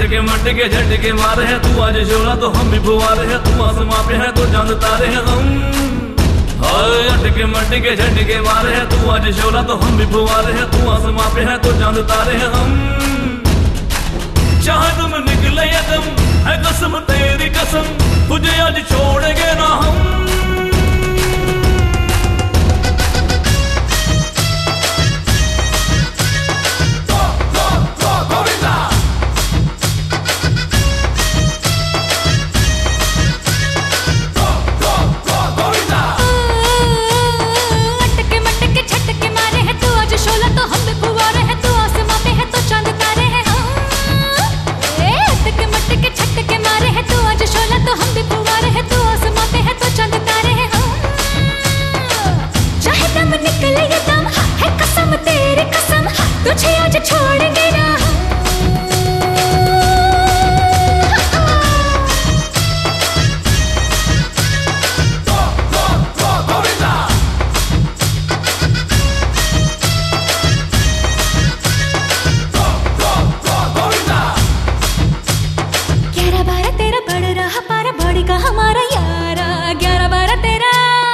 मटके झटके मारे हैं, तू आज शोला तो हम भी फुवारे हैं, तू आसमां पे है तो चांद तारे हैं हम। हाय अटके मटके झटके मारे हैं, तू आज शोला तो हम भी फुवारे हैं, तू आसमां पे है तो चांद तारे हैं हम। चाहे तुम निकले या दम है कसम तेरी कसम, तुझे आज छोड़ेंगे ना हम। तुझे आज छोड़ेंगे ना ग्यारह बारह तेरा बढ़ रहा पारा बड़ी का हमारा यारा, 11-12 तेरा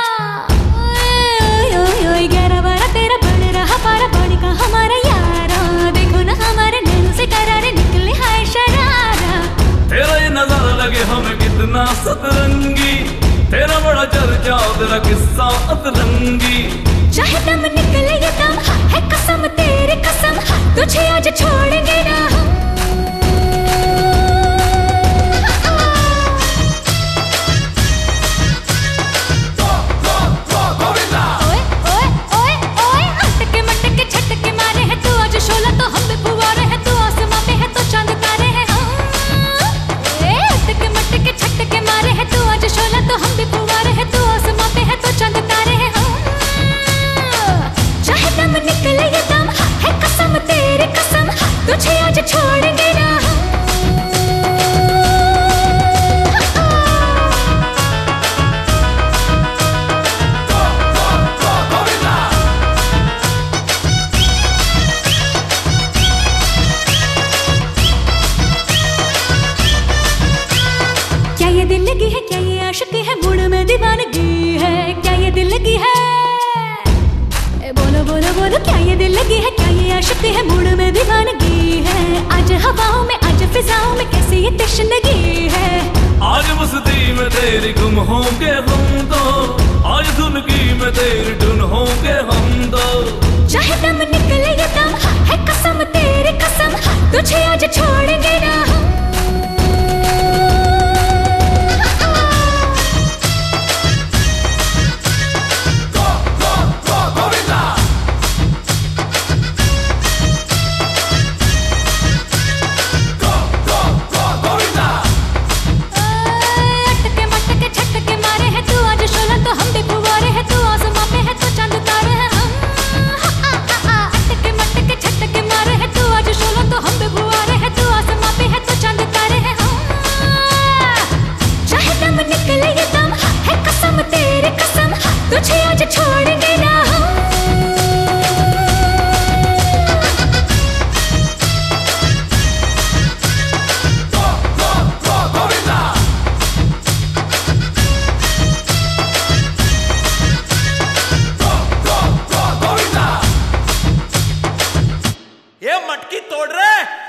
11-12 तेरा बढ़ रहा पारा बड़ी का हमारा यारा। देखो ना हमारे नैनों से करारे निकले हाय शरारा। तेरा ये नजारा लगे हमें कितना सतरंगी, तेरा बड़ा चर्चा तेरा किस्सा अतरंगी। चाहे दम निकले ये दम है कसम तेरी कसम, तुझे आज छोड़ेंगे ना हम। तुझे आज छोड़ेंगे ना हम। क्या ये दिल लगी है, क्या ये आशिकी है, मूड में दीवानगी है, क्या ये दिल लगी है, बोलो बोलो बोलो, क्या ये दिल लगी है, क्या ये आशिकी है, मूड में दीवानगी है। आज हवाओं में आज फिजाओं में कैसी ये तशनगी है। आज मस्ती में तेरी गुम होंगे हम तो, आज धुन की में तेरी धुन होंगे हम तो। चाहे दम निकले ये दम है कसम तेरी कसम, तुझे आज छोड़ेंगे ना हम। तुझे आज छोड़ेंगे ना हम। ये मटकी तोड़ रहे